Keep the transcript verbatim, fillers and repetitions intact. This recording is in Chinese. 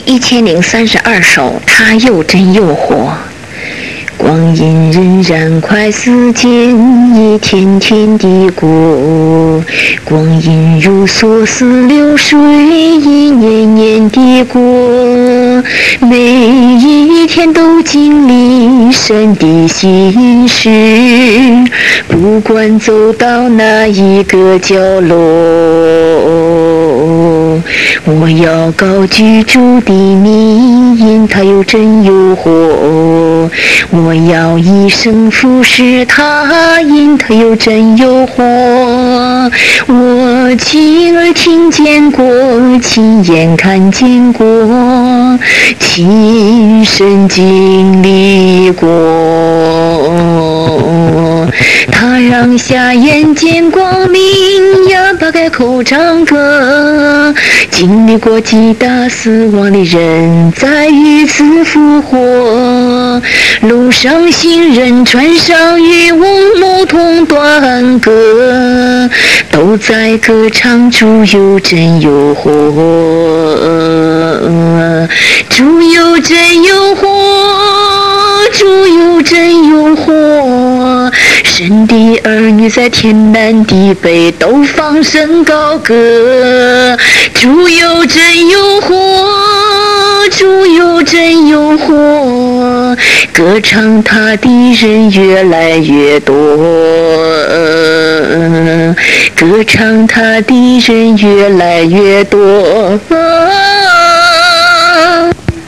一千零三十二首，他又真又活。光阴荏苒，快似箭，一天天地过。光阴如梭似流水，一年年地过。每一天都经历神的心事，不管走到哪一个角落，我要高举主的名，因他又真又活。我要一生服侍他，因他又真又活。我亲耳听见过，亲眼看见过，亲身经历过。他让瞎眼见光明，哑巴开口唱歌。经历过极大死亡的人，再一次复活。路上行人穿上渔翁，牧童断歌，都在歌唱主又真又活。主又真又活，主又真又活。神的儿女在天南地北都放声高歌。主又真又活，主又真又活。歌唱他的人越来越多，歌唱他的人越来越多。